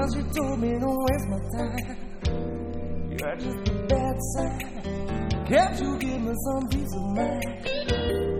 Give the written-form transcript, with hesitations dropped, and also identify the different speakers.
Speaker 1: Cause you told me don't waste my time. You're just a bad sign. Can't you give me some peace of mind?